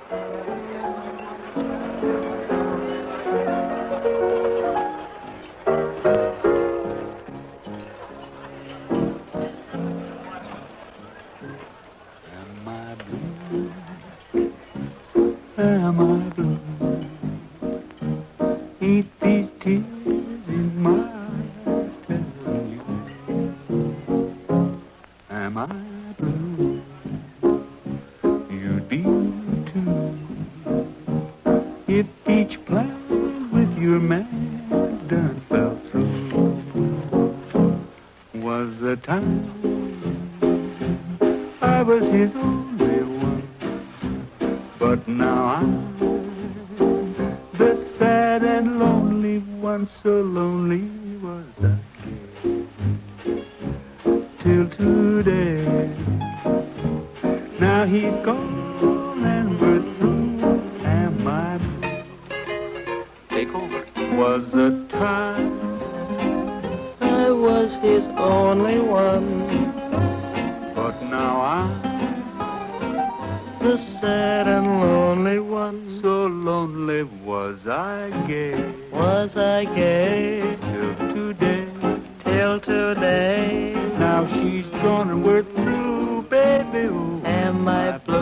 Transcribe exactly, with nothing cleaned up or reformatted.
Am I blue? Am I blue? Ain't these tears in my eyes telling you? Am I blue? You'd be too if each plan with your man done fell through. Was the time I was his only one, but now I'm the sad and lonely one. So lonely was I till today. Now he's gone and we're through. Am I blue? Take over. Was the time I was his only one, but now I'm the sad and lonely one. so lonely was I gay Was I gay till today. till today? Now she's gone and we're through, baby. Oh, Am I blue?